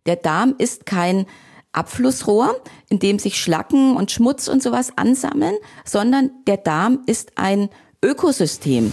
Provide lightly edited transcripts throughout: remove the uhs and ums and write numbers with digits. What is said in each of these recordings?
Der Darm ist kein Abflussrohr, in dem sich Schlacken und Schmutz und sowas ansammeln, sondern der Darm ist ein Ökosystem.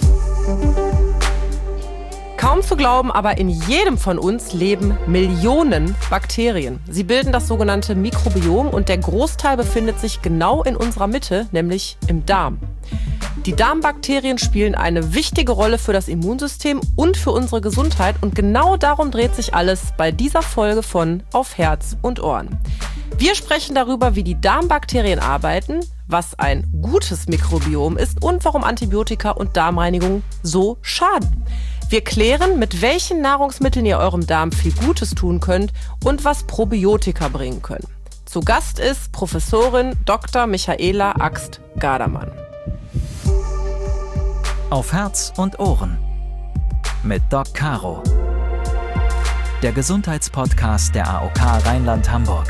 Kaum zu glauben, aber in jedem von uns leben Millionen Bakterien. Sie bilden das sogenannte Mikrobiom und der Großteil befindet sich genau in unserer Mitte, nämlich im Darm. Die Darmbakterien spielen eine wichtige Rolle für das Immunsystem und für unsere Gesundheit und genau darum dreht sich alles bei dieser Folge von Auf Herz und Ohren. Wir sprechen darüber, wie die Darmbakterien arbeiten, was ein gutes Mikrobiom ist und warum Antibiotika und Darmreinigung so schaden. Wir klären, mit welchen Nahrungsmitteln ihr eurem Darm viel Gutes tun könnt und was Probiotika bringen können. Zu Gast ist Professorin Dr. Michaela Axt-Gardermann. Auf Herz und Ohren mit Doc Caro. Der Gesundheitspodcast der AOK Rheinland-Hamburg.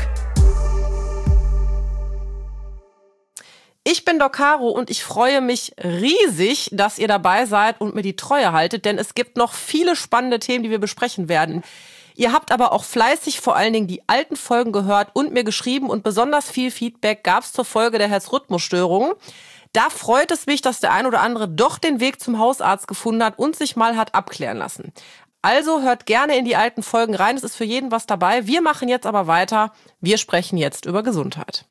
Ich bin Doc Caro und ich freue mich riesig, dass ihr dabei seid und mir die Treue haltet, denn es gibt noch viele spannende Themen, die wir besprechen werden. Ihr habt aber auch fleißig vor allen Dingen die alten Folgen gehört und mir geschrieben und besonders viel Feedback gab es zur Folge der Herzrhythmusstörungen. Da freut es mich, dass der ein oder andere doch den Weg zum Hausarzt gefunden hat und sich mal hat abklären lassen. Also hört gerne in die alten Folgen rein, es ist für jeden was dabei. Wir machen jetzt aber weiter. Wir sprechen jetzt über Gesundheit.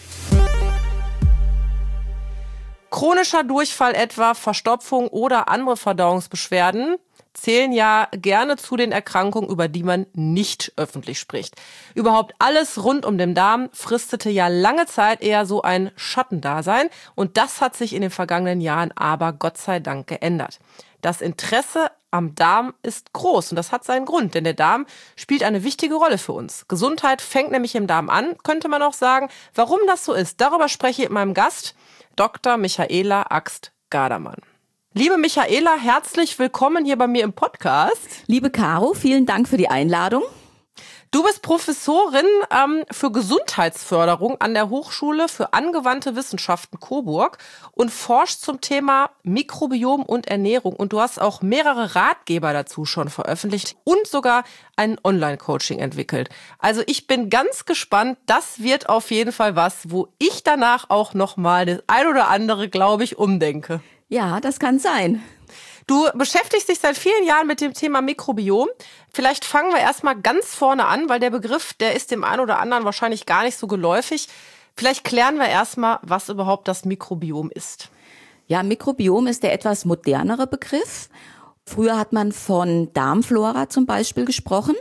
Chronischer Durchfall etwa, Verstopfung oder andere Verdauungsbeschwerden zählen ja gerne zu den Erkrankungen, über die man nicht öffentlich spricht. Überhaupt alles rund um den Darm fristete ja lange Zeit eher so ein Schattendasein und das hat sich in den vergangenen Jahren aber Gott sei Dank geändert. Das Interesse am Darm ist groß und das hat seinen Grund, denn der Darm spielt eine wichtige Rolle für uns. Gesundheit fängt nämlich im Darm an, könnte man auch sagen. Warum das so ist, darüber spreche ich mit meinem Gast, Dr. Michaela Axt-Gardermann. Liebe Michaela, herzlich willkommen hier bei mir im Podcast. Liebe Caro, vielen Dank für die Einladung. Du bist Professorin für Gesundheitsförderung an der Hochschule für angewandte Wissenschaften Coburg und forschst zum Thema Mikrobiom und Ernährung. Und du hast auch mehrere Ratgeber dazu schon veröffentlicht und sogar ein Online-Coaching entwickelt. Also ich bin ganz gespannt. Das wird auf jeden Fall was, wo ich danach auch nochmal das ein oder andere, glaube ich, umdenke. Ja, das kann sein. Du beschäftigst dich seit vielen Jahren mit dem Thema Mikrobiom. Vielleicht fangen wir erstmal ganz vorne an, weil der Begriff, der ist dem einen oder anderen wahrscheinlich gar nicht so geläufig. Vielleicht klären wir erstmal, was überhaupt das Mikrobiom ist. Ja, Mikrobiom ist der etwas modernere Begriff. Früher hat man von Darmflora zum Beispiel gesprochen.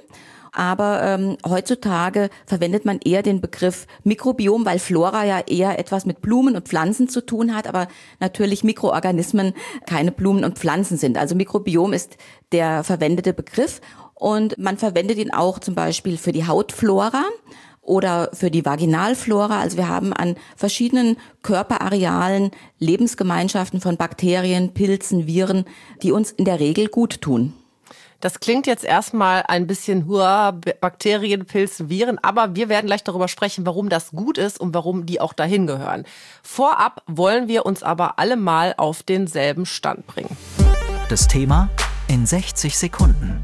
Aber heutzutage verwendet man eher den Begriff Mikrobiom, weil Flora ja eher etwas mit Blumen und Pflanzen zu tun hat, aber natürlich Mikroorganismen keine Blumen und Pflanzen sind. Also Mikrobiom ist der verwendete Begriff und man verwendet ihn auch zum Beispiel für die Hautflora oder für die Vaginalflora. Also wir haben an verschiedenen Körperarealen Lebensgemeinschaften von Bakterien, Pilzen, Viren, die uns in der Regel gut tun. Das klingt jetzt erstmal ein bisschen Bakterien, Pilze, Viren, aber wir werden gleich darüber sprechen, warum das gut ist und warum die auch dahin gehören. Vorab wollen wir uns aber alle mal auf denselben Stand bringen. Das Thema in 60 Sekunden.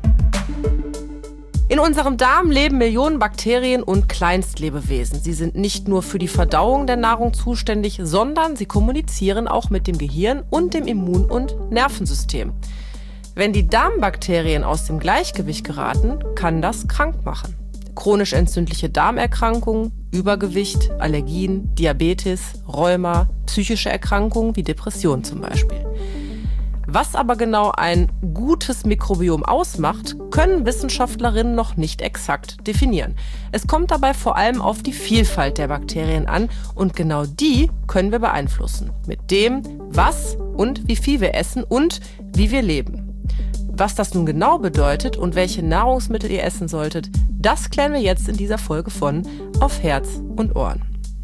In unserem Darm leben Millionen Bakterien und Kleinstlebewesen. Sie sind nicht nur für die Verdauung der Nahrung zuständig, sondern sie kommunizieren auch mit dem Gehirn und dem Immun- und Nervensystem. Wenn die Darmbakterien aus dem Gleichgewicht geraten, kann das krank machen. Chronisch entzündliche Darmerkrankungen, Übergewicht, Allergien, Diabetes, Rheuma, psychische Erkrankungen wie Depressionen zum Beispiel. Was aber genau ein gutes Mikrobiom ausmacht, können Wissenschaftlerinnen noch nicht exakt definieren. Es kommt dabei vor allem auf die Vielfalt der Bakterien an und genau die können wir beeinflussen. Mit dem, was und wie viel wir essen und wie wir leben. Was das nun genau bedeutet und welche Nahrungsmittel ihr essen solltet, das klären wir jetzt in dieser Folge von Auf Herz und Ohren.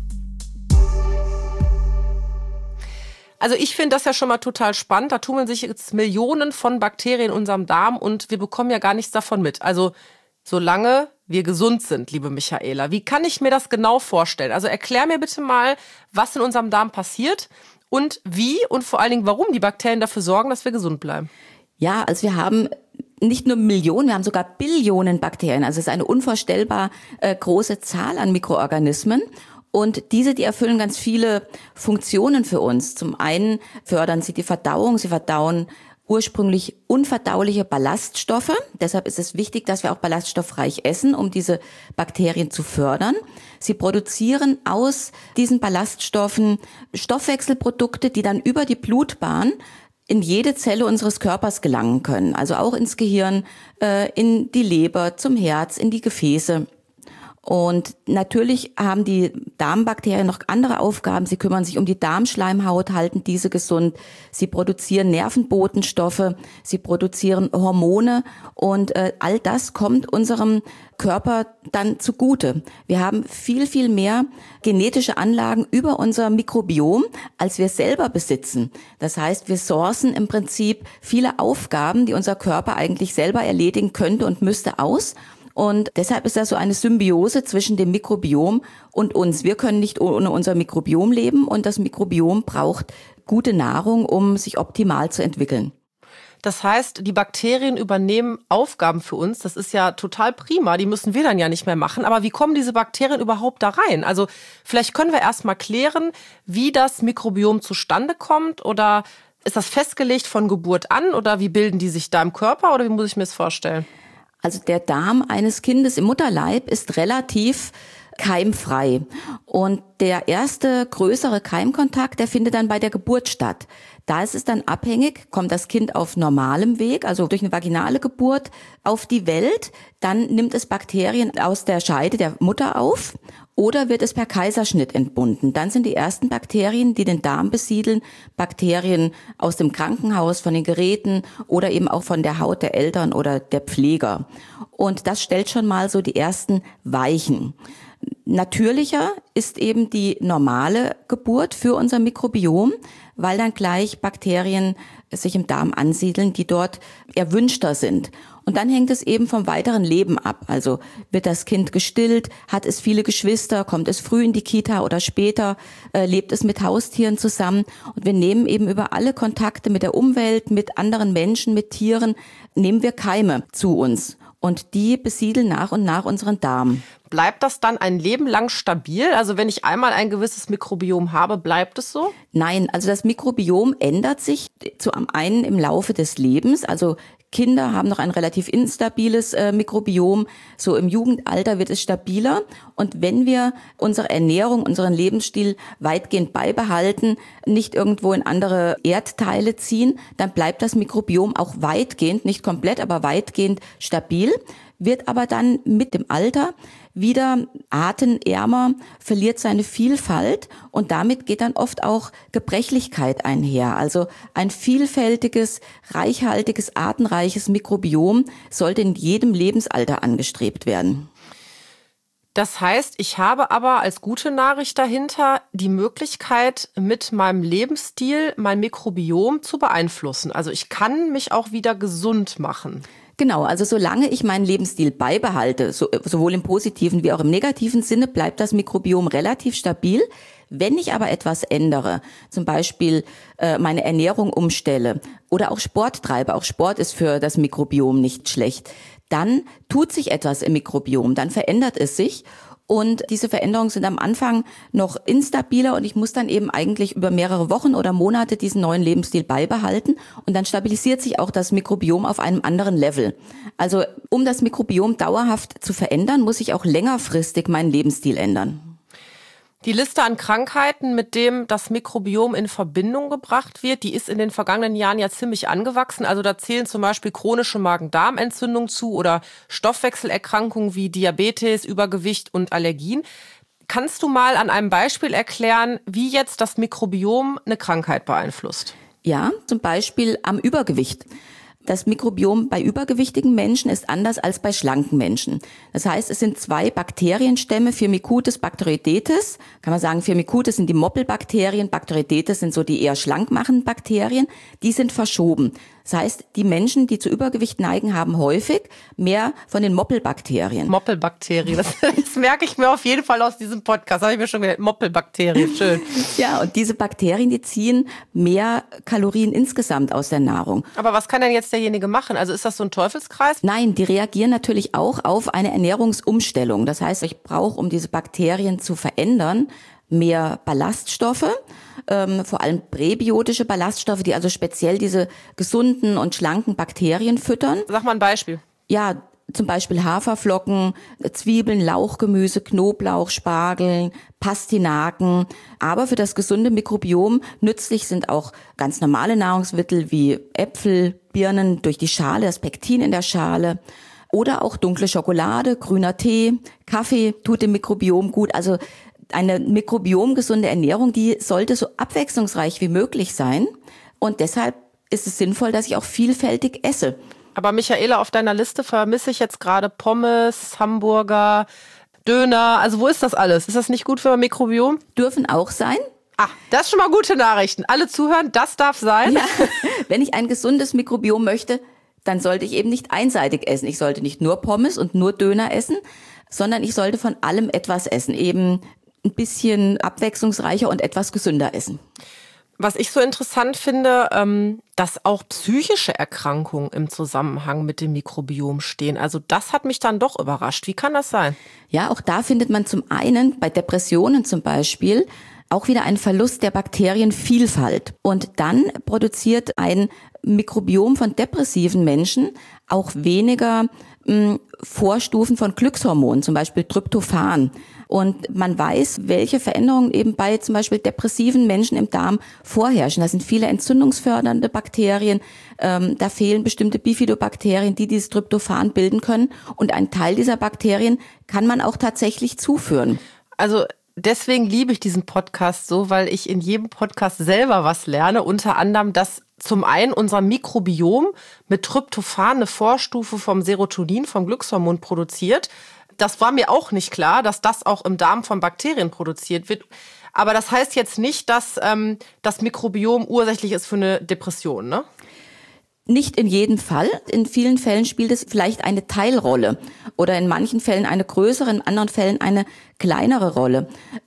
Also ich finde das ja schon mal total spannend. Da tummeln sich jetzt Millionen von Bakterien in unserem Darm und wir bekommen ja gar nichts davon mit. Also solange wir gesund sind, liebe Michaela. Wie kann ich mir das genau vorstellen? Also erklär mir bitte mal, was in unserem Darm passiert und wie und vor allen Dingen, warum die Bakterien dafür sorgen, dass wir gesund bleiben. Ja, also wir haben nicht nur Millionen, wir haben sogar Billionen Bakterien. Also es ist eine unvorstellbar große Zahl an Mikroorganismen. Und die erfüllen ganz viele Funktionen für uns. Zum einen fördern sie die Verdauung. Sie verdauen ursprünglich unverdauliche Ballaststoffe. Deshalb ist es wichtig, dass wir auch ballaststoffreich essen, um diese Bakterien zu fördern. Sie produzieren aus diesen Ballaststoffen Stoffwechselprodukte, die dann über die Blutbahn in jede Zelle unseres Körpers gelangen können. Also auch ins Gehirn, in die Leber, zum Herz, in die Gefäße. Und natürlich haben die Darmbakterien noch andere Aufgaben. Sie kümmern sich um die Darmschleimhaut, halten diese gesund. Sie produzieren Nervenbotenstoffe, sie produzieren Hormone und all das kommt unserem Körper dann zugute. Wir haben viel, viel mehr genetische Anlagen über unser Mikrobiom, als wir selber besitzen. Das heißt, wir sourcen im Prinzip viele Aufgaben, die unser Körper eigentlich selber erledigen könnte und müsste, aus. Und deshalb ist das so eine Symbiose zwischen dem Mikrobiom und uns. Wir können nicht ohne unser Mikrobiom leben und das Mikrobiom braucht gute Nahrung, um sich optimal zu entwickeln. Das heißt, die Bakterien übernehmen Aufgaben für uns. Das ist ja total prima. Die müssen wir dann ja nicht mehr machen. Aber wie kommen diese Bakterien überhaupt da rein? Also vielleicht können wir erst mal klären, wie das Mikrobiom zustande kommt. Oder ist das festgelegt von Geburt an? Oder wie bilden die sich da im Körper? Oder wie muss ich mir das vorstellen? Also der Darm eines Kindes im Mutterleib ist relativ keimfrei. Und der erste größere Keimkontakt, der findet dann bei der Geburt statt. Da ist es dann abhängig, kommt das Kind auf normalem Weg, also durch eine vaginale Geburt auf die Welt, dann nimmt es Bakterien aus der Scheide der Mutter auf oder wird es per Kaiserschnitt entbunden. Dann sind die ersten Bakterien, die den Darm besiedeln, Bakterien aus dem Krankenhaus, von den Geräten oder eben auch von der Haut der Eltern oder der Pfleger. Und das stellt schon mal so die ersten Weichen. Natürlicher ist eben die normale Geburt für unser Mikrobiom, weil dann gleich Bakterien sich im Darm ansiedeln, die dort erwünschter sind. Und dann hängt es eben vom weiteren Leben ab. Also wird das Kind gestillt, hat es viele Geschwister, kommt es früh in die Kita oder später, lebt es mit Haustieren zusammen. Und wir nehmen eben über alle Kontakte mit der Umwelt, mit anderen Menschen, mit Tieren, nehmen wir Keime zu uns. Und die besiedeln nach und nach unseren Darm. Bleibt das dann ein Leben lang stabil? Also wenn ich einmal ein gewisses Mikrobiom habe, bleibt es so? Nein, also das Mikrobiom ändert sich zum einen im Laufe des Lebens. Also Kinder haben noch ein relativ instabiles Mikrobiom. So im Jugendalter wird es stabiler. Und wenn wir unsere Ernährung, unseren Lebensstil weitgehend beibehalten, nicht irgendwo in andere Erdteile ziehen, dann bleibt das Mikrobiom auch weitgehend, nicht komplett, aber weitgehend stabil, wird aber dann mit dem Alter wieder artenärmer, verliert seine Vielfalt und damit geht dann oft auch Gebrechlichkeit einher. Also ein vielfältiges, reichhaltiges, artenreiches Mikrobiom sollte in jedem Lebensalter angestrebt werden. Das heißt, ich habe aber als gute Nachricht dahinter die Möglichkeit, mit meinem Lebensstil mein Mikrobiom zu beeinflussen. Also ich kann mich auch wieder gesund machen. Genau, also solange ich meinen Lebensstil beibehalte, sowohl im positiven wie auch im negativen Sinne, bleibt das Mikrobiom relativ stabil. Wenn ich aber etwas ändere, zum Beispiel meine Ernährung umstelle oder auch Sport treibe, auch Sport ist für das Mikrobiom nicht schlecht, dann tut sich etwas im Mikrobiom, dann verändert es sich. Und diese Veränderungen sind am Anfang noch instabiler und ich muss dann eben eigentlich über mehrere Wochen oder Monate diesen neuen Lebensstil beibehalten und dann stabilisiert sich auch das Mikrobiom auf einem anderen Level. Also um das Mikrobiom dauerhaft zu verändern, muss ich auch längerfristig meinen Lebensstil ändern. Die Liste an Krankheiten, mit dem das Mikrobiom in Verbindung gebracht wird, die ist in den vergangenen Jahren ja ziemlich angewachsen. Also da zählen zum Beispiel chronische Magen-Darm-Entzündung zu oder Stoffwechselerkrankungen wie Diabetes, Übergewicht und Allergien. Kannst du mal an einem Beispiel erklären, wie jetzt das Mikrobiom eine Krankheit beeinflusst? Ja, zum Beispiel am Übergewicht. Das Mikrobiom bei übergewichtigen Menschen ist anders als bei schlanken Menschen. Das heißt, es sind 2 Bakterienstämme, Firmicutes, Bacteroidetes. Kann man sagen, Firmicutes sind die Moppelbakterien, Bacteroidetes sind so die eher schlank machenden Bakterien. Die sind verschoben. Das heißt, die Menschen, die zu Übergewicht neigen, haben häufig mehr von den Moppelbakterien. Moppelbakterien, das merke ich mir auf jeden Fall aus diesem Podcast. Habe ich mir schon gedacht, Moppelbakterien, schön. Ja, und diese Bakterien, die ziehen mehr Kalorien insgesamt aus der Nahrung. Aber was kann denn jetzt derjenige machen? Also ist das so ein Teufelskreis? Nein, die reagieren natürlich auch auf eine Ernährungsumstellung. Das heißt, ich brauche, um diese Bakterien zu verändern, mehr Ballaststoffe, vor allem präbiotische Ballaststoffe, die also speziell diese gesunden und schlanken Bakterien füttern. Sag mal ein Beispiel. Ja, zum Beispiel Haferflocken, Zwiebeln, Lauchgemüse, Knoblauch, Spargel, Pastinaken. Aber für das gesunde Mikrobiom nützlich sind auch ganz normale Nahrungsmittel wie Äpfel, Birnen durch die Schale, das Pektin in der Schale. Oder auch dunkle Schokolade, grüner Tee, Kaffee tut dem Mikrobiom gut. Also eine mikrobiomgesunde Ernährung, die sollte so abwechslungsreich wie möglich sein. Und deshalb ist es sinnvoll, dass ich auch vielfältig esse. Aber Michaela, auf deiner Liste vermisse ich jetzt gerade Pommes, Hamburger, Döner. Also wo ist das alles? Ist das nicht gut für mein Mikrobiom? Dürfen auch sein. Ah, das ist schon mal gute Nachrichten. Alle zuhören, das darf sein. Ja, wenn ich ein gesundes Mikrobiom möchte, dann sollte ich eben nicht einseitig essen. Ich sollte nicht nur Pommes und nur Döner essen, sondern ich sollte von allem etwas essen. Eben ein bisschen abwechslungsreicher und etwas gesünder essen. Was ich so interessant finde, dass auch psychische Erkrankungen im Zusammenhang mit dem Mikrobiom stehen. Also das hat mich dann doch überrascht. Wie kann das sein? Ja, auch da findet man zum einen bei Depressionen zum Beispiel auch wieder einen Verlust der Bakterienvielfalt. Und dann produziert ein Mikrobiom von depressiven Menschen auch weniger Vorstufen von Glückshormonen, zum Beispiel Tryptophan. Und man weiß, welche Veränderungen eben bei zum Beispiel depressiven Menschen im Darm vorherrschen. Da sind viele entzündungsfördernde Bakterien, da fehlen bestimmte Bifidobakterien, die dieses Tryptophan bilden können. Und einen Teil dieser Bakterien kann man auch tatsächlich zuführen. Also deswegen liebe ich diesen Podcast so, weil ich in jedem Podcast selber was lerne. Unter anderem, dass zum einen unser Mikrobiom mit Tryptophan eine Vorstufe vom Serotonin, vom Glückshormon produziert. Das war mir auch nicht klar, dass das auch im Darm von Bakterien produziert wird. Aber das heißt jetzt nicht, dass das Mikrobiom ursächlich ist für eine Depression, ne? Nicht in jedem Fall. In vielen Fällen spielt es vielleicht eine Teilrolle oder in manchen Fällen eine größere, in anderen Fällen eine kleinere Rolle.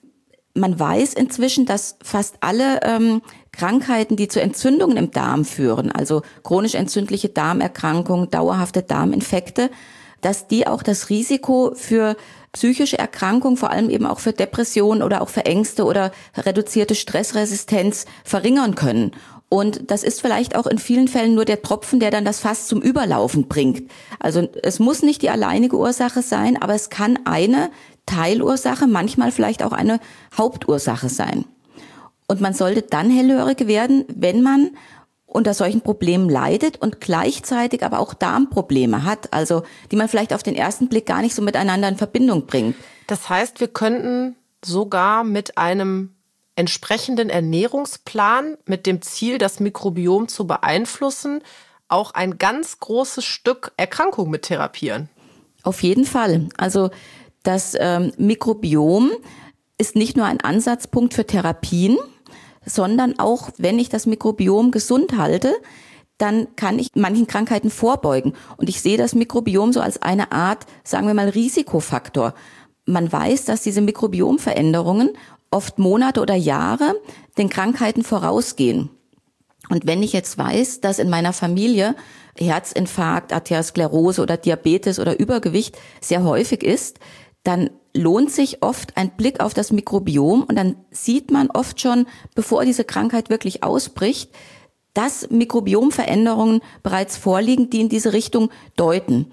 Man weiß inzwischen, dass fast alle Krankheiten, die zu Entzündungen im Darm führen, also chronisch entzündliche Darmerkrankungen, dauerhafte Darminfekte, dass die auch das Risiko für psychische Erkrankungen, vor allem eben auch für Depressionen oder auch für Ängste oder reduzierte Stressresistenz verringern können. Und das ist vielleicht auch in vielen Fällen nur der Tropfen, der dann das Fass zum Überlaufen bringt. Also es muss nicht die alleinige Ursache sein, aber es kann eine Teilursache, manchmal vielleicht auch eine Hauptursache sein. Und man sollte dann hellhörig werden, wenn man unter solchen Problemen leidet und gleichzeitig aber auch Darmprobleme hat, also die man vielleicht auf den ersten Blick gar nicht so miteinander in Verbindung bringt. Das heißt, wir könnten sogar mit einem entsprechenden Ernährungsplan mit dem Ziel, das Mikrobiom zu beeinflussen, auch ein ganz großes Stück Erkrankung mit therapieren. Auf jeden Fall. Also das Mikrobiom ist nicht nur ein Ansatzpunkt für Therapien, sondern auch, wenn ich das Mikrobiom gesund halte, dann kann ich manchen Krankheiten vorbeugen. Und ich sehe das Mikrobiom so als eine Art, sagen wir mal, Risikofaktor. Man weiß, dass diese Mikrobiomveränderungen oft Monate oder Jahre den Krankheiten vorausgehen. Und wenn ich jetzt weiß, dass in meiner Familie Herzinfarkt, Arteriosklerose oder Diabetes oder Übergewicht sehr häufig ist, dann lohnt sich oft ein Blick auf das Mikrobiom und dann sieht man oft schon, bevor diese Krankheit wirklich ausbricht, dass Mikrobiomveränderungen bereits vorliegen, die in diese Richtung deuten.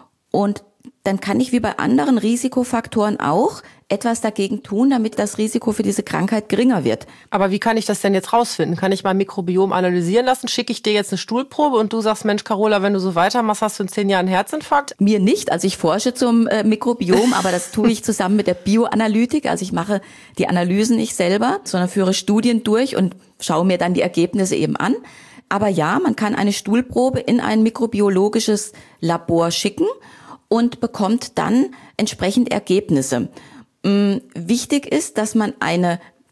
Und dann kann ich wie bei anderen Risikofaktoren auch etwas dagegen tun, damit das Risiko für diese Krankheit geringer wird. Aber wie kann ich das denn jetzt rausfinden? Kann ich mein Mikrobiom analysieren lassen? Schicke ich dir jetzt eine Stuhlprobe und du sagst, Mensch, Carola, wenn du so weitermachst, hast du in 10 Jahren einen Herzinfarkt? Mir nicht, also ich forsche zum Mikrobiom, aber das tue ich zusammen mit der Bioanalytik. Also ich mache die Analysen nicht selber, sondern führe Studien durch und schaue mir dann die Ergebnisse eben an. Aber ja, man kann eine Stuhlprobe in ein mikrobiologisches Labor schicken und bekommt dann entsprechend Ergebnisse. Wichtig ist, dass man eine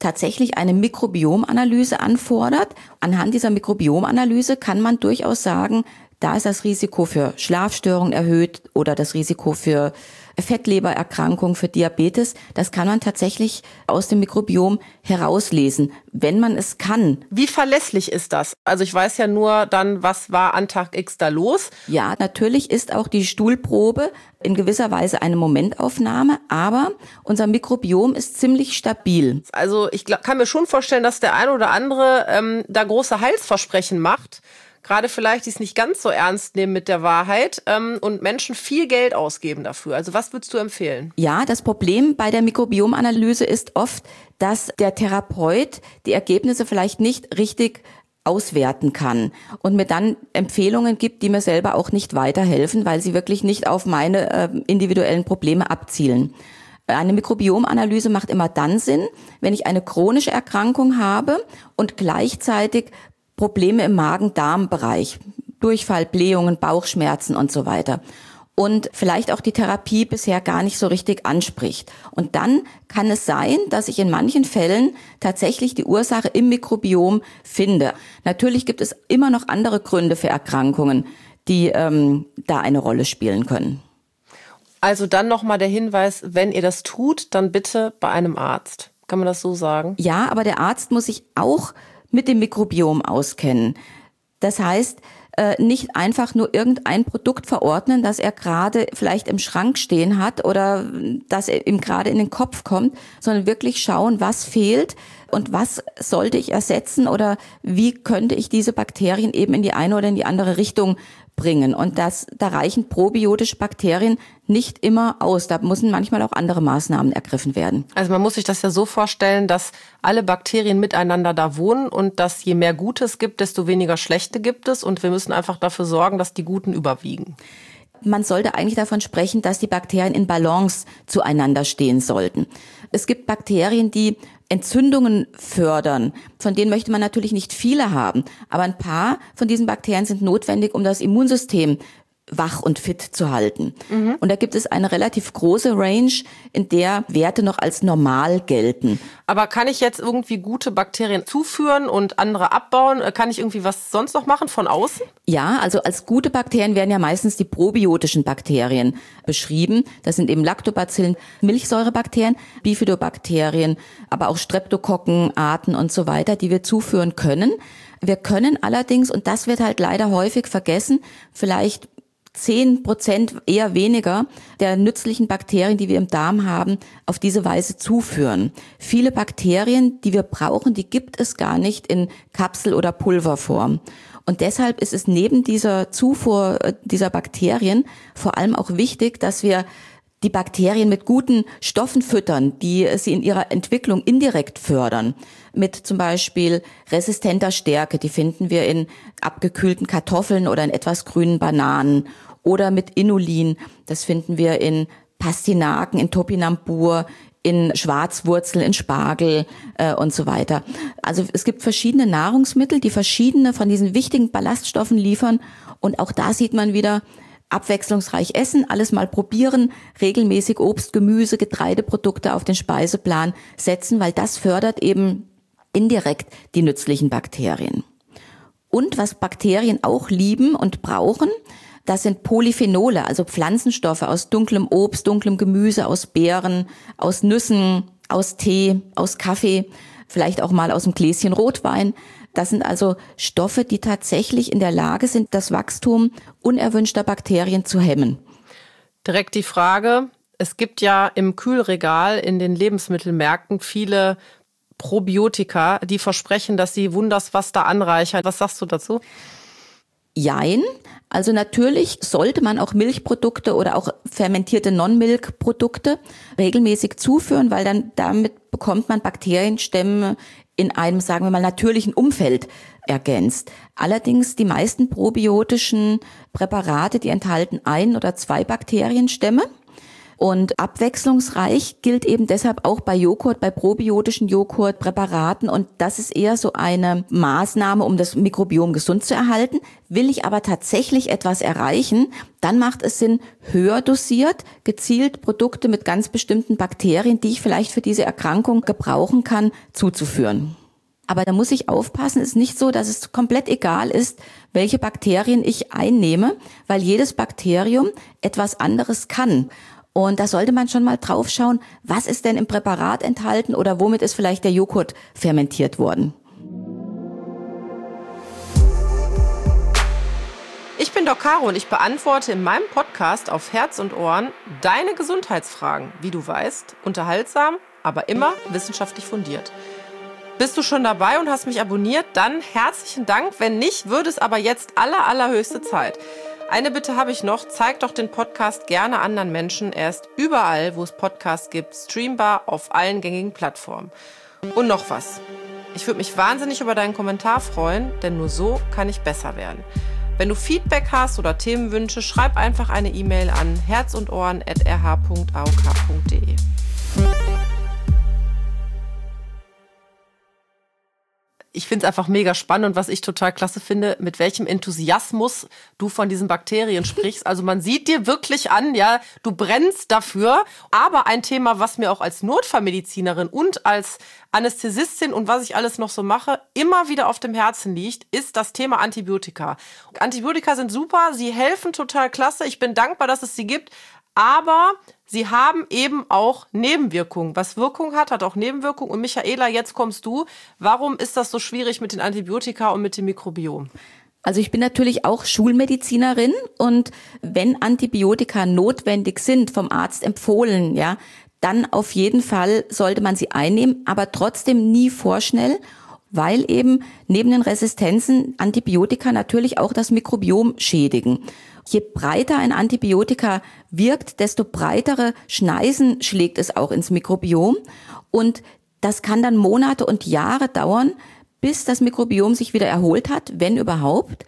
tatsächlich eine Mikrobiomanalyse anfordert. Anhand dieser Mikrobiomanalyse kann man durchaus sagen, da ist das Risiko für Schlafstörungen erhöht oder das Risiko für Fettlebererkrankung, für Diabetes. Das kann man tatsächlich aus dem Mikrobiom herauslesen, wenn man es kann. Wie verlässlich ist das? Also ich weiß ja nur dann, was war an Tag X da los. Ja, natürlich ist auch die Stuhlprobe in gewisser Weise eine Momentaufnahme, aber unser Mikrobiom ist ziemlich stabil. Also ich kann mir schon vorstellen, dass der eine oder andere da große Heilsversprechen macht. Gerade vielleicht, die es nicht ganz so ernst nehmen mit der Wahrheit und Menschen viel Geld ausgeben dafür. Also was würdest du empfehlen? Ja, das Problem bei der Mikrobiomanalyse ist oft, dass der Therapeut die Ergebnisse vielleicht nicht richtig auswerten kann und mir dann Empfehlungen gibt, die mir selber auch nicht weiterhelfen, weil sie wirklich nicht auf meine individuellen Probleme abzielen. Eine Mikrobiomanalyse macht immer dann Sinn, wenn ich eine chronische Erkrankung habe und gleichzeitig Probleme im Magen-Darm-Bereich, Durchfall, Blähungen, Bauchschmerzen und so weiter. Und vielleicht auch die Therapie bisher gar nicht so richtig anspricht. Und dann kann es sein, dass ich in manchen Fällen tatsächlich die Ursache im Mikrobiom finde. Natürlich gibt es immer noch andere Gründe für Erkrankungen, die da eine Rolle spielen können. Also dann nochmal der Hinweis, wenn ihr das tut, dann bitte bei einem Arzt. Kann man das so sagen? Ja, aber der Arzt muss sich auch mit dem Mikrobiom auskennen. Das heißt, nicht einfach nur irgendein Produkt verordnen, das er gerade vielleicht im Schrank stehen hat oder das ihm gerade in den Kopf kommt, sondern wirklich schauen, was fehlt und was sollte ich ersetzen oder wie könnte ich diese Bakterien eben in die eine oder in die andere Richtung bringen. Und da reichen probiotische Bakterien nicht immer aus. Da müssen manchmal auch andere Maßnahmen ergriffen werden. Also man muss sich das ja so vorstellen, dass alle Bakterien miteinander da wohnen und dass je mehr Gutes gibt, desto weniger Schlechte gibt es. Und wir müssen einfach dafür sorgen, dass die Guten überwiegen. Man sollte eigentlich davon sprechen, dass die Bakterien in Balance zueinander stehen sollten. Es gibt Bakterien, die Entzündungen fördern. Von denen möchte man natürlich nicht viele haben. Aber ein paar von diesen Bakterien sind notwendig, um das Immunsystem wach und fit zu halten. Und da gibt es eine relativ große Range, in der Werte noch als normal gelten. Aber kann ich jetzt irgendwie gute Bakterien zuführen und andere abbauen? Kann ich irgendwie was sonst noch machen von außen? Ja, also als gute Bakterien werden ja meistens die probiotischen Bakterien beschrieben. Das sind eben Lactobacillen, Milchsäurebakterien, Bifidobakterien, aber auch Streptokokken, Arten und so weiter, die wir zuführen können. Wir können allerdings, und das wird halt leider häufig vergessen, vielleicht 10%, eher weniger, der nützlichen Bakterien, die wir im Darm haben, auf diese Weise zuführen. Viele Bakterien, die wir brauchen, die gibt es gar nicht in Kapsel- oder Pulverform. Und deshalb ist es neben dieser Zufuhr dieser Bakterien vor allem auch wichtig, dass wir die Bakterien mit guten Stoffen füttern, die sie in ihrer Entwicklung indirekt fördern. Mit zum Beispiel resistenter Stärke, die finden wir in abgekühlten Kartoffeln oder in etwas grünen Bananen. Oder mit Inulin, das finden wir in Pastinaken, in Topinambur, in Schwarzwurzel, in Spargel und so weiter. Also es gibt verschiedene Nahrungsmittel, die verschiedene von diesen wichtigen Ballaststoffen liefern. Und auch da sieht man wieder, abwechslungsreich essen, alles mal probieren, regelmäßig Obst, Gemüse, Getreideprodukte auf den Speiseplan setzen, weil das fördert eben indirekt die nützlichen Bakterien. Und was Bakterien auch lieben und brauchen, das sind Polyphenole, also Pflanzenstoffe aus dunklem Obst, dunklem Gemüse, aus Beeren, aus Nüssen, aus Tee, aus Kaffee, vielleicht auch mal aus einem Gläschen Rotwein. Das sind also Stoffe, die tatsächlich in der Lage sind, das Wachstum unerwünschter Bakterien zu hemmen. Direkt die Frage, es gibt ja im Kühlregal in den Lebensmittelmärkten viele Probiotika, die versprechen, dass sie wunders was da anreichern. Was sagst du dazu? Jein. Also natürlich sollte man auch Milchprodukte oder auch fermentierte Non-Milk-Produkte regelmäßig zuführen, weil dann damit bekommt man Bakterienstämme in einem, sagen wir mal, natürlichen Umfeld ergänzt. Allerdings die meisten probiotischen Präparate, die enthalten 1 oder 2 Bakterienstämme. Und abwechslungsreich gilt eben deshalb auch bei Joghurt, bei probiotischen Joghurtpräparaten. Und das ist eher so eine Maßnahme, um das Mikrobiom gesund zu erhalten. Will ich aber tatsächlich etwas erreichen, dann macht es Sinn, höher dosiert, gezielt Produkte mit ganz bestimmten Bakterien, die ich vielleicht für diese Erkrankung gebrauchen kann, zuzuführen. Aber da muss ich aufpassen, es ist nicht so, dass es komplett egal ist, welche Bakterien ich einnehme, weil jedes Bakterium etwas anderes kann. Und da sollte man schon mal drauf schauen, was ist denn im Präparat enthalten oder womit ist vielleicht der Joghurt fermentiert worden. Ich bin Doc Caro und ich beantworte in meinem Podcast auf Herz und Ohren deine Gesundheitsfragen, wie du weißt, unterhaltsam, aber immer wissenschaftlich fundiert. Bist du schon dabei und hast mich abonniert? Dann herzlichen Dank. Wenn nicht, würde es aber jetzt allerhöchste Zeit. Eine Bitte habe ich noch, zeig doch den Podcast gerne anderen Menschen. Er ist überall, wo es Podcasts gibt, streambar auf allen gängigen Plattformen. Und noch was. Ich würde mich wahnsinnig über deinen Kommentar freuen, denn nur so kann ich besser werden. Wenn du Feedback hast oder Themenwünsche, schreib einfach eine E-Mail an herzundohren@rh.aok.de. Ich finde es einfach mega spannend und was ich total klasse finde, mit welchem Enthusiasmus du von diesen Bakterien sprichst. Also man sieht dir wirklich an, ja, du brennst dafür. Aber ein Thema, was mir auch als Notfallmedizinerin und als Anästhesistin und was ich alles noch so mache, immer wieder auf dem Herzen liegt, ist das Thema Antibiotika. Antibiotika sind super, sie helfen total klasse. Ich bin dankbar, dass es sie gibt. Aber sie haben eben auch Nebenwirkungen. Was Wirkung hat, hat auch Nebenwirkungen. Und Michaela, jetzt kommst du. Warum ist das so schwierig mit den Antibiotika und mit dem Mikrobiom? Also ich bin natürlich auch Schulmedizinerin und wenn Antibiotika notwendig sind, vom Arzt empfohlen, ja, dann auf jeden Fall sollte man sie einnehmen, aber trotzdem nie vorschnell, weil eben neben den Resistenzen Antibiotika natürlich auch das Mikrobiom schädigen. Je breiter ein Antibiotika wirkt, desto breitere Schneisen schlägt es auch ins Mikrobiom. Und das kann dann Monate und Jahre dauern, bis das Mikrobiom sich wieder erholt hat, wenn überhaupt.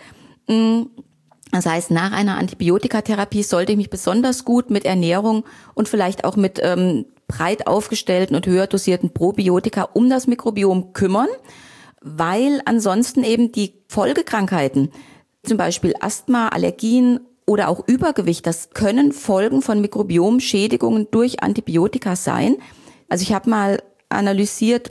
Das heißt, nach einer Antibiotikatherapie sollte ich mich besonders gut mit Ernährung und vielleicht auch mit breit aufgestellten und höher dosierten Probiotika um das Mikrobiom kümmern, weil ansonsten eben die Folgekrankheiten, zum Beispiel Asthma, Allergien oder auch Übergewicht, das können Folgen von Mikrobiomschädigungen durch Antibiotika sein. Also ich habe mal analysiert,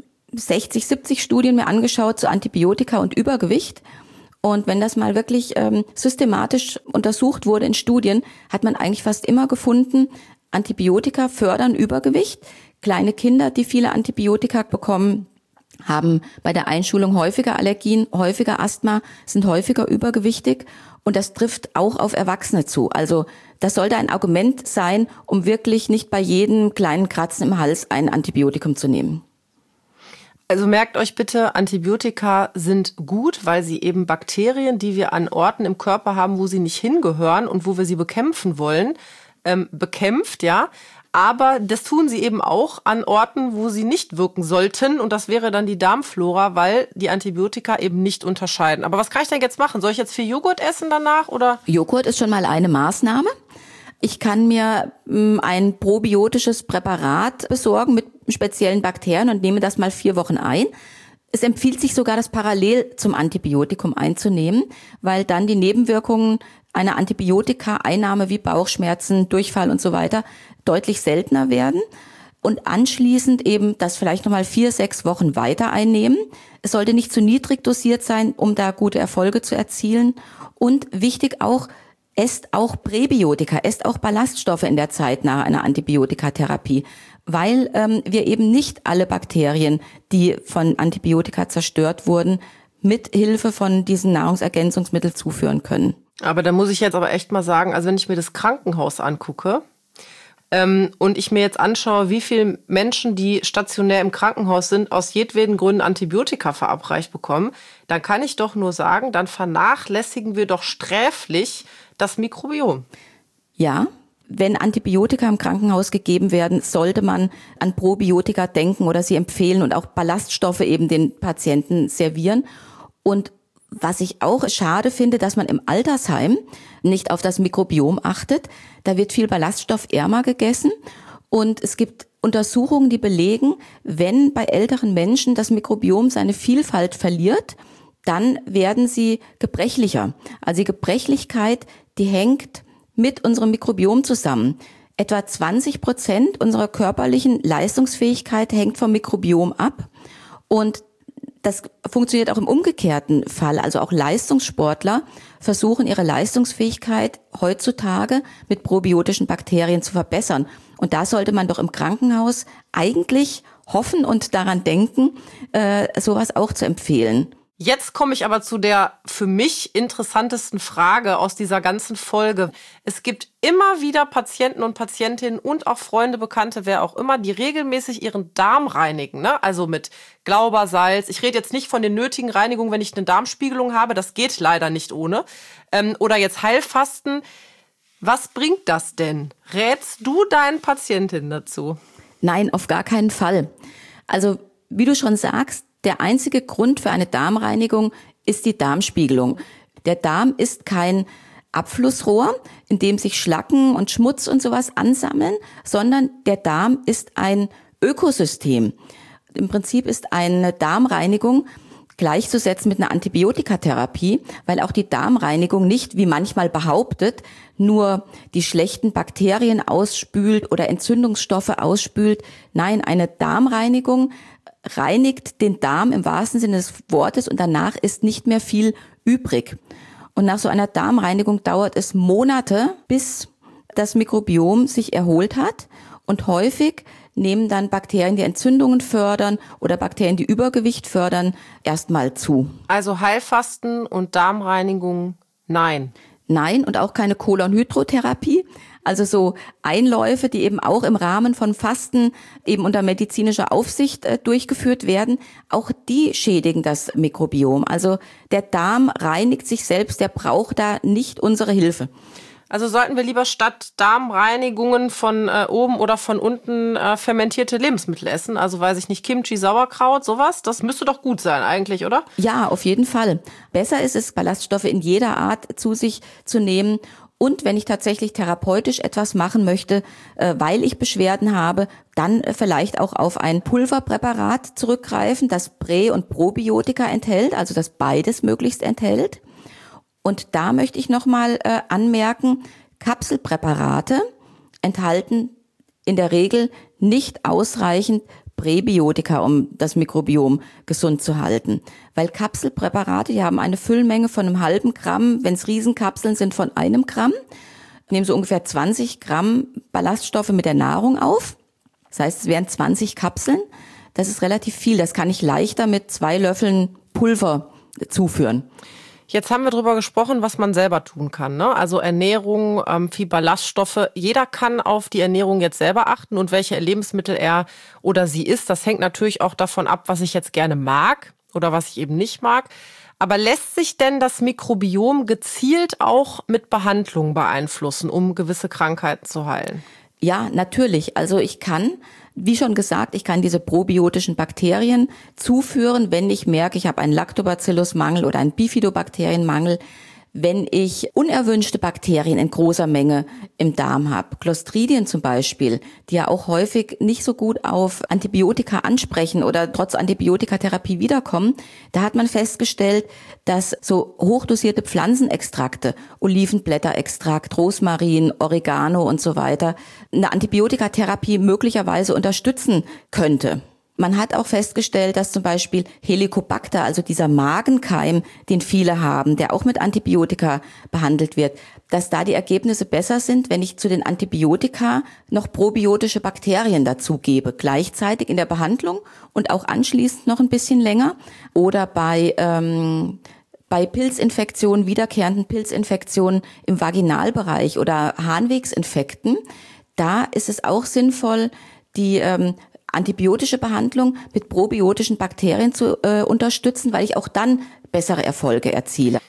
60, 70 Studien mir angeschaut zu Antibiotika und Übergewicht. Und wenn das mal wirklich systematisch untersucht wurde in Studien, hat man eigentlich fast immer gefunden, Antibiotika fördern Übergewicht. Kleine Kinder, die viele Antibiotika bekommen, haben bei der Einschulung häufiger Allergien, häufiger Asthma, sind häufiger übergewichtig und das trifft auch auf Erwachsene zu. Also das sollte ein Argument sein, um wirklich nicht bei jedem kleinen Kratzen im Hals ein Antibiotikum zu nehmen. Also merkt euch bitte, Antibiotika sind gut, weil sie eben Bakterien, die wir an Orten im Körper haben, wo sie nicht hingehören und wo wir sie bekämpfen wollen, bekämpft, ja. Aber das tun sie eben auch an Orten, wo sie nicht wirken sollten. Und das wäre dann die Darmflora, weil die Antibiotika eben nicht unterscheiden. Aber was kann ich denn jetzt machen? Soll ich jetzt viel Joghurt essen danach? Oder? Joghurt ist schon mal eine Maßnahme. Ich kann mir ein probiotisches Präparat besorgen mit speziellen Bakterien und nehme das mal 4 Wochen ein. Es empfiehlt sich sogar, das parallel zum Antibiotikum einzunehmen, weil dann die Nebenwirkungen einer Antibiotika-Einnahme wie Bauchschmerzen, Durchfall und so weiter deutlich seltener werden und anschließend eben das vielleicht nochmal 4, 6 Wochen weiter einnehmen. Es sollte nicht zu niedrig dosiert sein, um da gute Erfolge zu erzielen. Und wichtig auch, esst auch Präbiotika, esst auch Ballaststoffe in der Zeit nach einer Antibiotikatherapie, weil wir eben nicht alle Bakterien, die von Antibiotika zerstört wurden, mit Hilfe von diesen Nahrungsergänzungsmitteln zuführen können. Aber da muss ich jetzt aber echt mal sagen, also wenn ich mir das Krankenhaus angucke und ich mir jetzt anschaue, wie viele Menschen, die stationär im Krankenhaus sind, aus jedweden Gründen Antibiotika verabreicht bekommen, dann kann ich doch nur sagen, dann vernachlässigen wir doch sträflich das Mikrobiom. Ja, wenn Antibiotika im Krankenhaus gegeben werden, sollte man an Probiotika denken oder sie empfehlen und auch Ballaststoffe eben den Patienten servieren. Und Was ich auch schade finde, dass man im Altersheim nicht auf das Mikrobiom achtet. Da wird viel ballaststoffärmer gegessen und es gibt Untersuchungen, die belegen, wenn bei älteren Menschen das Mikrobiom seine Vielfalt verliert, dann werden sie gebrechlicher. Also die Gebrechlichkeit, die hängt mit unserem Mikrobiom zusammen. Etwa 20% unserer körperlichen Leistungsfähigkeit hängt vom Mikrobiom ab. Und das funktioniert auch im umgekehrten Fall. Also auch Leistungssportler versuchen ihre Leistungsfähigkeit heutzutage mit probiotischen Bakterien zu verbessern. Und da sollte man doch im Krankenhaus eigentlich hoffen und daran denken, sowas auch zu empfehlen. Jetzt komme ich aber zu der für mich interessantesten Frage aus dieser ganzen Folge. Es gibt immer wieder Patienten und Patientinnen und auch Freunde, Bekannte, wer auch immer, die regelmäßig ihren Darm reinigen, ne? Also mit Glaubersalz. Ich rede jetzt nicht von den nötigen Reinigungen, wenn ich eine Darmspiegelung habe. Das geht leider nicht ohne. Oder jetzt Heilfasten. Was bringt das denn? Rätst du deinen Patientinnen dazu? Nein, auf gar keinen Fall. Also, wie du schon sagst, der einzige Grund für eine Darmreinigung ist die Darmspiegelung. Der Darm ist kein Abflussrohr, in dem sich Schlacken und Schmutz und sowas ansammeln, sondern der Darm ist ein Ökosystem. Im Prinzip ist eine Darmreinigung gleichzusetzen mit einer Antibiotikatherapie, weil auch die Darmreinigung nicht, wie manchmal behauptet, nur die schlechten Bakterien ausspült oder Entzündungsstoffe ausspült. Nein, eine Darmreinigung reinigt den Darm im wahrsten Sinne des Wortes und danach ist nicht mehr viel übrig. Und nach so einer Darmreinigung dauert es Monate, bis das Mikrobiom sich erholt hat. Und häufig nehmen dann Bakterien, die Entzündungen fördern oder Bakterien, die Übergewicht fördern, erstmal zu. Also Heilfasten und Darmreinigung, nein. Nein, und auch keine Kolonhydrotherapie. Also so Einläufe, die eben auch im Rahmen von Fasten eben unter medizinischer Aufsicht durchgeführt werden, auch die schädigen das Mikrobiom. Also der Darm reinigt sich selbst, der braucht da nicht unsere Hilfe. Also sollten wir lieber statt Darmreinigungen von oben oder von unten fermentierte Lebensmittel essen? Also weiß ich nicht, Kimchi, Sauerkraut, sowas? Das müsste doch gut sein eigentlich, oder? Ja, auf jeden Fall. Besser ist es, Ballaststoffe in jeder Art zu sich zu nehmen. Und wenn ich tatsächlich therapeutisch etwas machen möchte, weil ich Beschwerden habe, dann vielleicht auch auf ein Pulverpräparat zurückgreifen, das Prä- und Probiotika enthält, also das beides möglichst enthält. Und da möchte ich nochmal anmerken, Kapselpräparate enthalten in der Regel nicht ausreichend Präbiotika, um das Mikrobiom gesund zu halten. Weil Kapselpräparate, die haben eine Füllmenge von einem halben Gramm, wenn es Riesenkapseln sind, von 1 Gramm. Nehmen so ungefähr 20 Gramm Ballaststoffe mit der Nahrung auf. Das heißt, es wären 20 Kapseln. Das ist relativ viel. Das kann ich leichter mit 2 Löffeln Pulver zuführen. Jetzt haben wir darüber gesprochen, was man selber tun kann, ne? Also Ernährung, viel Ballaststoffe. Jeder kann auf die Ernährung jetzt selber achten und welche Lebensmittel er oder sie isst. Das hängt natürlich auch davon ab, was ich jetzt gerne mag oder was ich eben nicht mag. Aber lässt sich denn das Mikrobiom gezielt auch mit Behandlungen beeinflussen, um gewisse Krankheiten zu heilen? Ja, natürlich. Also ich kann, wie schon gesagt, ich kann diese probiotischen Bakterien zuführen, wenn ich merke, ich habe einen Lactobacillus-Mangel oder einen Bifidobakterienmangel, wenn ich unerwünschte Bakterien in großer Menge im Darm habe. Clostridien zum Beispiel, die ja auch häufig nicht so gut auf Antibiotika ansprechen oder trotz Antibiotikatherapie wiederkommen. Da hat man festgestellt, dass so hochdosierte Pflanzenextrakte, Olivenblätterextrakt, Rosmarin, Oregano und so weiter, eine Antibiotikatherapie möglicherweise unterstützen könnte. Man hat auch festgestellt, dass zum Beispiel Helicobacter, also dieser Magenkeim, den viele haben, der auch mit Antibiotika behandelt wird, dass da die Ergebnisse besser sind, wenn ich zu den Antibiotika noch probiotische Bakterien dazugebe, gleichzeitig in der Behandlung und auch anschließend noch ein bisschen länger. Oder bei Pilzinfektionen, wiederkehrenden Pilzinfektionen im Vaginalbereich oder Harnwegsinfekten, da ist es auch sinnvoll, die antibiotische Behandlung mit probiotischen Bakterien zu unterstützen, weil ich auch dann bessere Erfolge erziele. Jetzt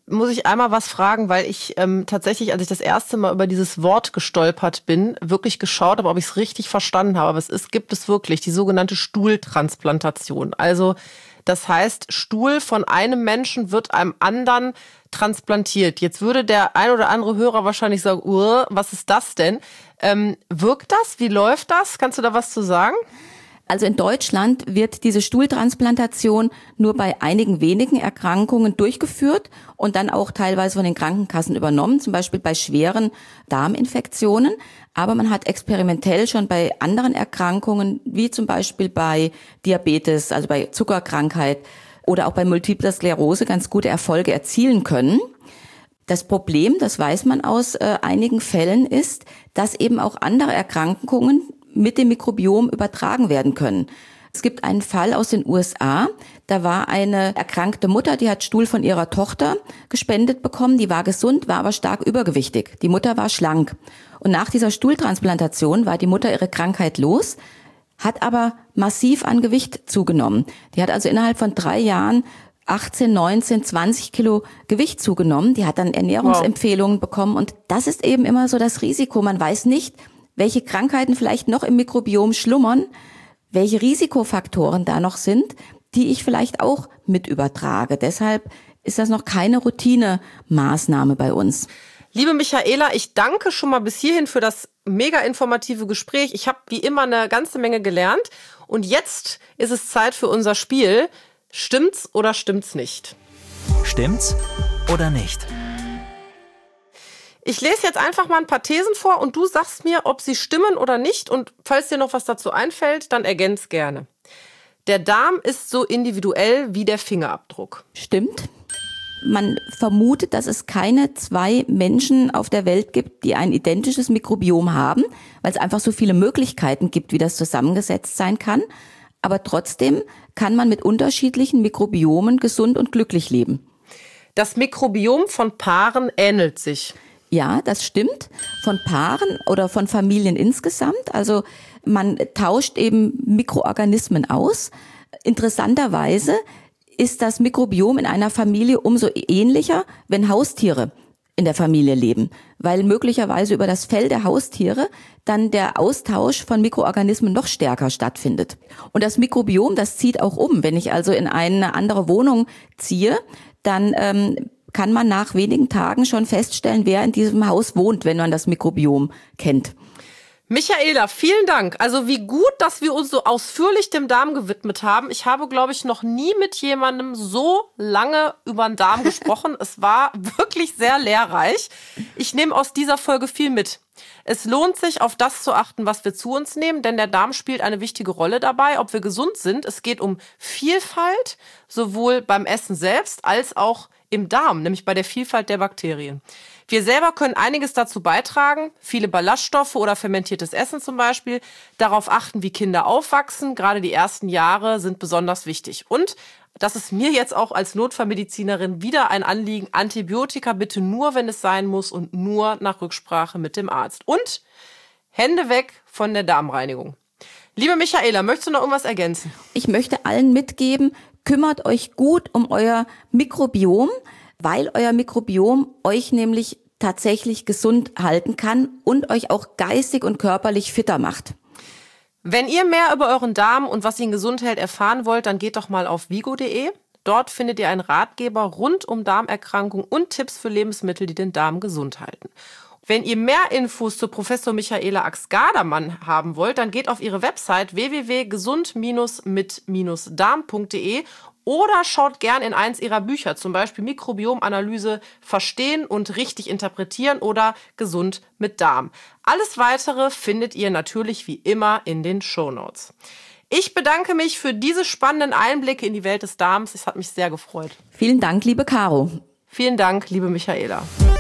muss ich einmal was fragen, weil ich tatsächlich, als ich das erste Mal über dieses Wort gestolpert bin, wirklich geschaut habe, ob ich es richtig verstanden habe. Aber gibt es wirklich die sogenannte Stuhltransplantation. Also das heißt, Stuhl von einem Menschen wird einem anderen transplantiert. Jetzt würde der ein oder andere Hörer wahrscheinlich sagen, was ist das denn? Wirkt das? Wie läuft das? Kannst du da was zu sagen? Also in Deutschland wird diese Stuhltransplantation nur bei einigen wenigen Erkrankungen durchgeführt und dann auch teilweise von den Krankenkassen übernommen, zum Beispiel bei schweren Darminfektionen. Aber man hat experimentell schon bei anderen Erkrankungen, wie zum Beispiel bei Diabetes, also bei Zuckerkrankheit oder auch bei Multipler Sklerose ganz gute Erfolge erzielen können. Das Problem, das weiß man aus einigen Fällen, ist, dass eben auch andere Erkrankungen mit dem Mikrobiom übertragen werden können. Es gibt einen Fall aus den USA, da war eine erkrankte Mutter, die hat Stuhl von ihrer Tochter gespendet bekommen, die war gesund, war aber stark übergewichtig. Die Mutter war schlank. Und nach dieser Stuhltransplantation war die Mutter ihre Krankheit los, hat aber massiv an Gewicht zugenommen. Die hat also innerhalb von 3 Jahren 18, 19, 20 Kilo Gewicht zugenommen. Die hat dann Ernährungsempfehlungen bekommen und das ist eben immer so das Risiko. Man weiß nicht, welche Krankheiten vielleicht noch im Mikrobiom schlummern, welche Risikofaktoren da noch sind, die ich vielleicht auch mit übertrage. Deshalb ist das noch keine Routine-Maßnahme bei uns. Liebe Michaela, ich danke schon mal bis hierhin für das mega informative Gespräch. Ich habe wie immer eine ganze Menge gelernt. Und jetzt ist es Zeit für unser Spiel. Stimmt's oder stimmt's nicht? Stimmt's oder nicht? Ich lese jetzt einfach mal ein paar Thesen vor und du sagst mir, ob sie stimmen oder nicht. Und falls dir noch was dazu einfällt, dann ergänz gerne. Der Darm ist so individuell wie der Fingerabdruck. Stimmt. Man vermutet, dass es keine 2 Menschen auf der Welt gibt, die ein identisches Mikrobiom haben, weil es einfach so viele Möglichkeiten gibt, wie das zusammengesetzt sein kann. Aber trotzdem kann man mit unterschiedlichen Mikrobiomen gesund und glücklich leben. Das Mikrobiom von Paaren ähnelt sich. Ja, das stimmt. Von Paaren oder von Familien insgesamt. Also man tauscht eben Mikroorganismen aus. Interessanterweise ist das Mikrobiom in einer Familie umso ähnlicher, wenn Haustiere in der Familie leben, weil möglicherweise über das Fell der Haustiere dann der Austausch von Mikroorganismen noch stärker stattfindet. Und das Mikrobiom, das zieht auch um. Wenn ich also in eine andere Wohnung ziehe, dann kann man nach wenigen Tagen schon feststellen, wer in diesem Haus wohnt, wenn man das Mikrobiom kennt. Michaela, vielen Dank. Also wie gut, dass wir uns so ausführlich dem Darm gewidmet haben. Ich habe, glaube ich, noch nie mit jemandem so lange über den Darm gesprochen. Es war wirklich sehr lehrreich. Ich nehme aus dieser Folge viel mit. Es lohnt sich, auf das zu achten, was wir zu uns nehmen, denn der Darm spielt eine wichtige Rolle dabei, ob wir gesund sind. Es geht um Vielfalt, sowohl beim Essen selbst als auch im Darm, nämlich bei der Vielfalt der Bakterien. Wir selber können einiges dazu beitragen, viele Ballaststoffe oder fermentiertes Essen zum Beispiel, darauf achten, wie Kinder aufwachsen. Gerade die ersten Jahre sind besonders wichtig. Und das ist mir jetzt auch als Notfallmedizinerin wieder ein Anliegen, Antibiotika bitte nur, wenn es sein muss und nur nach Rücksprache mit dem Arzt. Und Hände weg von der Darmreinigung. Liebe Michaela, möchtest du noch irgendwas ergänzen? Ich möchte allen mitgeben, kümmert euch gut um euer Mikrobiom, weil euer Mikrobiom euch nämlich tatsächlich gesund halten kann und euch auch geistig und körperlich fitter macht. Wenn ihr mehr über euren Darm und was ihn gesund hält erfahren wollt, dann geht doch mal auf vigo.de. Dort findet ihr einen Ratgeber rund um Darmerkrankungen und Tipps für Lebensmittel, die den Darm gesund halten. Wenn ihr mehr Infos zu Professor Michaela Ax-Gardermann haben wollt, dann geht auf ihre Website www.gesund-mit-darm.de oder schaut gern in eins ihrer Bücher, zum Beispiel Mikrobiomanalyse verstehen und richtig interpretieren oder Gesund mit Darm. Alles Weitere findet ihr natürlich wie immer in den Shownotes. Ich bedanke mich für diese spannenden Einblicke in die Welt des Darms. Es hat mich sehr gefreut. Vielen Dank, liebe Caro. Vielen Dank, liebe Michaela.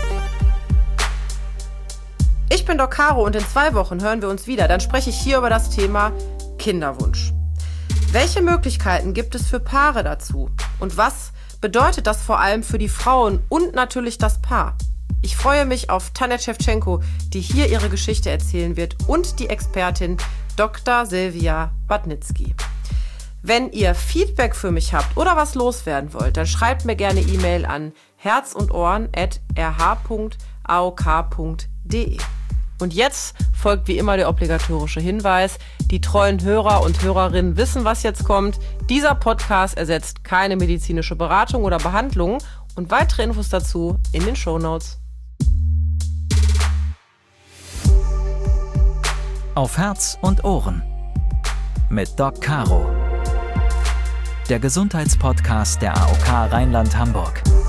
Ich bin Doc Caro und in 2 Wochen hören wir uns wieder. Dann spreche ich hier über das Thema Kinderwunsch. Welche Möglichkeiten gibt es für Paare dazu? Und was bedeutet das vor allem für die Frauen und natürlich das Paar? Ich freue mich auf Tanja Schewtschenko, die hier ihre Geschichte erzählen wird, und die Expertin Dr. Silvia Badnitzky. Wenn ihr Feedback für mich habt oder was loswerden wollt, dann schreibt mir gerne E-Mail an herzundohren@rh.aok.de. Und jetzt folgt wie immer der obligatorische Hinweis. Die treuen Hörer und Hörerinnen wissen, was jetzt kommt. Dieser Podcast ersetzt keine medizinische Beratung oder Behandlung. Und weitere Infos dazu in den Shownotes. Auf Herz und Ohren mit Doc Caro. Der Gesundheitspodcast der AOK Rheinland-Hamburg.